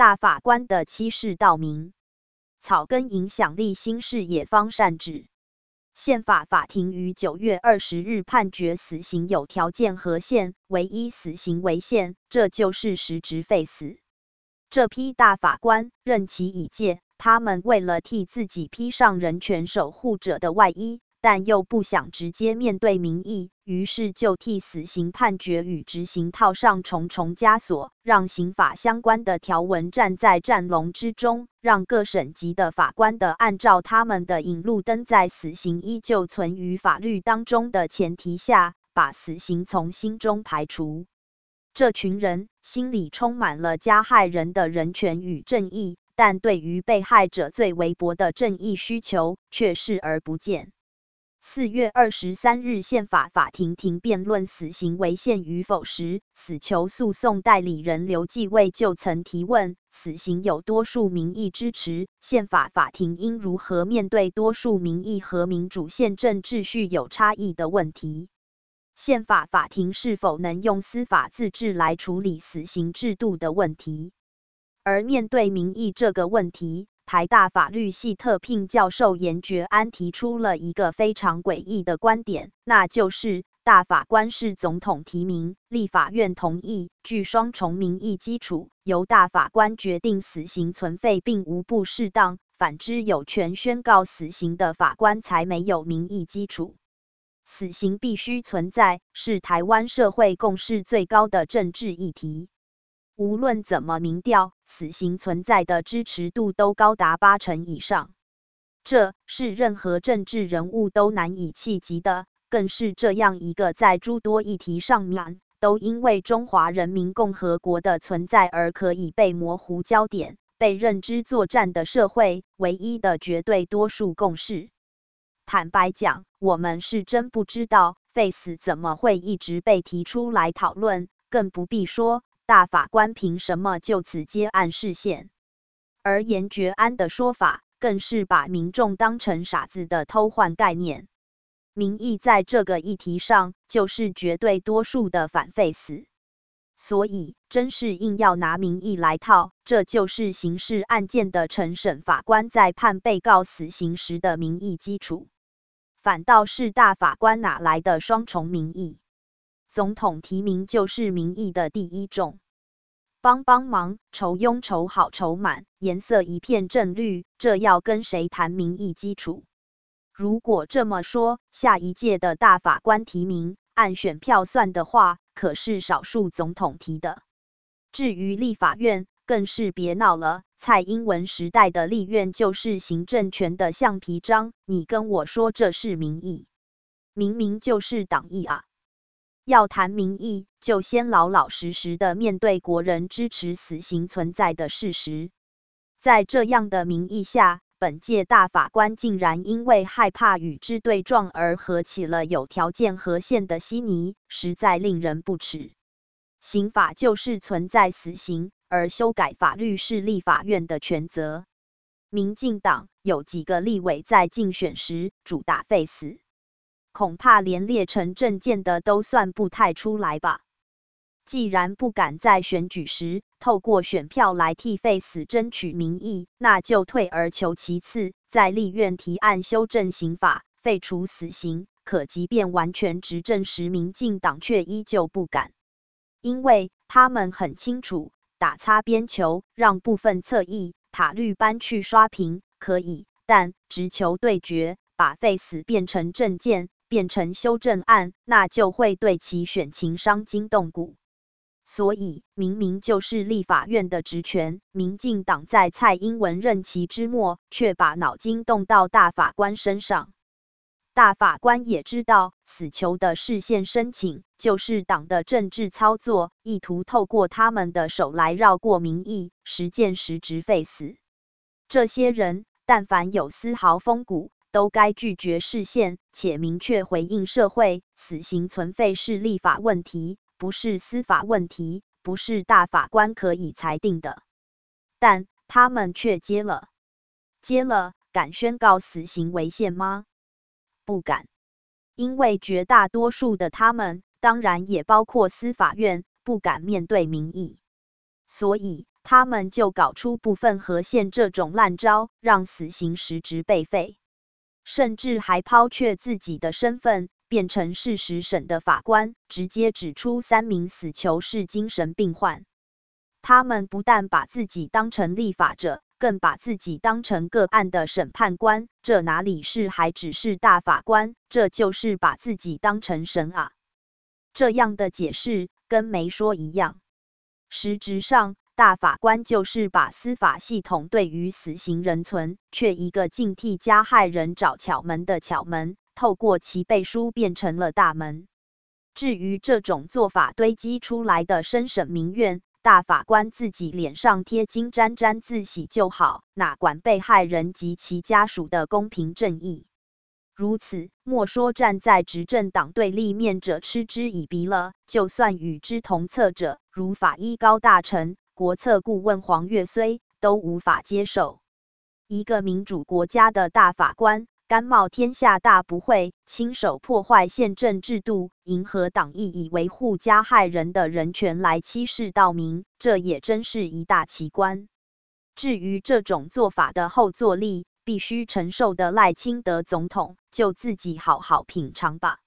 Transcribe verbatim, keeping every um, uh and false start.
大法官的欺世盗名，草根影响力新视野方善治。宪法法庭于九月二十日判决死刑有条件合宪，唯一死刑为限，这就是实质废死。这批大法官任期已届，他们为了替自己披上人权守护者的外衣，但又不想直接面对民意，于是就替死刑判决与执行套上重重枷锁，让刑法相关的条文站在战笼之中，让各省级的法官的按照他们的引路灯在死刑依旧存于法律当中的前提下，把死刑从心中排除。这群人心里充满了加害人的人权与正义，但对于被害者最微薄的正义需求却视而不见。四月二十三日，宪法法庭庭辩论死刑违宪与否时，死囚诉讼代理人刘继卫就曾提问：死刑有多数民意支持，宪法法庭应如何面对多数民意和民主宪政秩序有差异的问题？宪法法庭是否能用司法自治来处理死刑制度的问题？而面对民意这个问题，台大法律系特聘教授严觉安提出了一个非常诡异的观点，那就是大法官是总统提名，立法院同意，具双重民意基础，由大法官决定死刑存废并无不适当，反之有权宣告死刑的法官才没有民意基础。死刑必须存在，是台湾社会共识最高的政治议题。无论怎么民调，死刑存在的支持度都高达八成以上，这是任何政治人物都难以企及的，更是这样一个在诸多议题上面都因为中华人民共和国的存在而可以被模糊焦点、被认知作战的社会唯一的绝对多数共识。坦白讲，我们是真不知道废死怎么会一直被提出来讨论，更不必说大法官凭什么就此接案释宪。而严觉安的说法更是把民众当成傻子的偷换概念。民意在这个议题上就是绝对多数的反废死，所以真是硬要拿民意来套，这就是刑事案件的承审法官在判被告死刑时的民意基础。反倒是大法官哪来的双重民意？总统提名就是民意的第一重。帮帮忙，筹庸筹好筹满，颜色一片正绿，这要跟谁谈民意基础？如果这么说，下一届的大法官提名按选票算的话，可是少数总统提的。至于立法院，更是别闹了。蔡英文时代的立院就是行政权的橡皮章，你跟我说这是民意，明明就是党意啊！要谈民意，就先老老实实的面对国人支持死刑存在的事实。在这样的民意下，本届大法官竟然因为害怕与之对撞而合起了有条件合宪的稀泥，实在令人不齿。刑法就是存在死刑，而修改法律是立法院的权责。民进党有几个立委在竞选时主打废死，恐怕连列成政见的都算不太出来吧。既然不敢在选举时透过选票来替废死争取民意，那就退而求其次，在立院提案修正刑法，废除死刑。可即便完全执政时，民进党却依旧不敢。因为他们很清楚，打擦边球，让部分侧翼塔绿班去刷屏可以，但直球对决，把废死变成政见，变成修正案，那就会对其选情伤筋动骨。所以，明明就是立法院的职权，民进党在蔡英文任期之末，却把脑筋动到大法官身上。大法官也知道，死囚的释宪申请就是党的政治操作，意图透过他们的手来绕过民意，实践实质废死。这些人，但凡有丝毫风骨，都该拒绝释宪，且明确回应社会，死刑存废是立法问题，不是司法问题，不是大法官可以裁定的。但他们却接了，接了，敢宣告死刑违宪吗？不敢，因为绝大多数的他们，当然也包括司法院，不敢面对民意。所以， 他们就搞出部分和宪这种烂招，让死刑实质被废，甚至还抛却自己的身份，变成事实审的法官，直接指出三名死囚是精神病患。他们不但把自己当成立法者，更把自己当成个案的审判官，这哪里是还只是大法官，这就是把自己当成神啊！这样的解释跟没说一样。实质上，大法官就是把司法系统对于死刑人存却一个净替加害人找巧门的巧门，透过其背书变成了大门。至于这种做法堆积出来的深审民怨，大法官自己脸上贴金沾沾自喜就好，哪管被害人及其家属的公平正义。如此，莫说站在执政党对立面者嗤之以鼻了，就算与之同策者，如法医高大成、国策顾问黄岳绥，都无法接受。一个民主国家的大法官，甘冒天下大不讳，亲手破坏宪政制度，迎合党意以维护加害人的人权来欺世盗名，这也真是一大奇观。至于这种做法的后坐力，必须承受的赖清德总统，就自己好好品尝吧。